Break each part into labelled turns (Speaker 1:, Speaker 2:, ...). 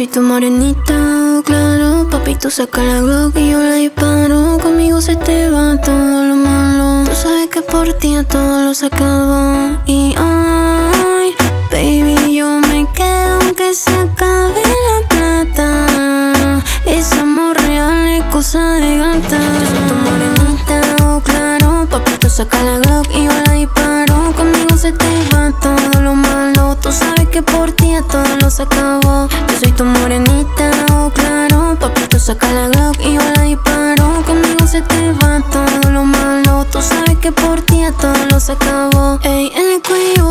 Speaker 1: tu morenita, claro. Papi, tú saca la Glock y yo la disparo. Conmigo se te va todo lo malo. Tú sabes que por ti a todo lo sacaba. Y ay, baby, yo me quedo aunque se acabe la plata. Ese amor real es cosa de gata. Yo soy tu morenita, oh claro. Papi, tú saca la Glock y yo la disparo. Conmigo se te va todo lo malo. Tú sabes que por ti a todo lo acabó. Yo soy tu morenita, oh claro. Papi, tú saca la Glock y yo la disparo. Conmigo se te va todo lo malo. Tú sabes que por ti a todo lo acabó. Ey, en el cuello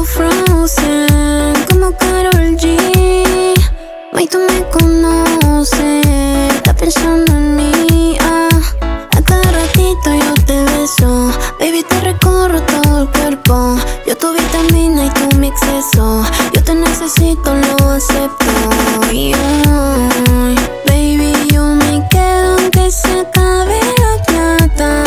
Speaker 1: frozen como Karol G. May, tú me conoces, estás pensando en mí. A cada ratito yo te beso. Baby, te recorro todo el cuerpo. Yo tu vitamina y tú mi exceso. Yo te necesito, lo acepto. Y ay, baby, yo me quedo aunque se acabe la plata.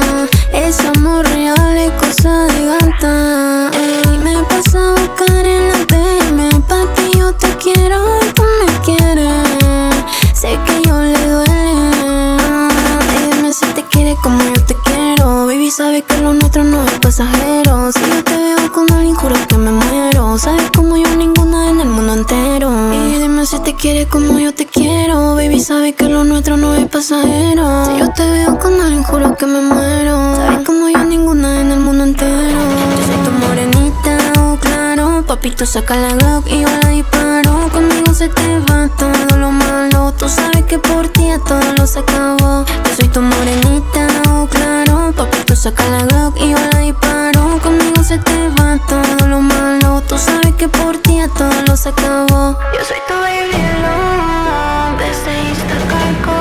Speaker 1: Ese amor real es cosa de gata. Ey, me pasa a buscar en la DM. Papi, yo te quiero y tú me quieres. Sé que yo le duele. Ey, dime si te quiere como yo te quiero. Baby, sabes que lo nuestro no es pasajero. Si yo te veo con alguien, juro que me muero. Sabes como yo ninguna en el mundo entero. Y dime si te quiere como yo te quiero. Baby, sabes que lo nuestro no es pasajero. Si yo te veo con alguien, juro que me muero. Sabes como yo ninguna en el mundo entero. Yo soy tu morenita, oh claro. Papito, saca la Glock y yo la disparo. Conmigo se te va todo lo malo. Tú sabes que por ti a todo lo se acabó. Yo soy tu morenita, oh claro. Papito, saca la Glock y yo la disparo. Conmigo se te va todo lo malo. Tú sabes que por ti a todo lo se acabó. Yo soy tu baby love, desde Iztacalco.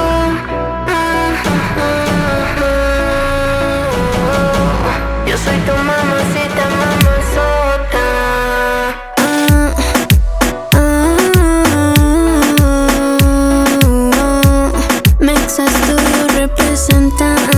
Speaker 1: Yo soy tu mamacita, mamazota. Mexa Studio representa.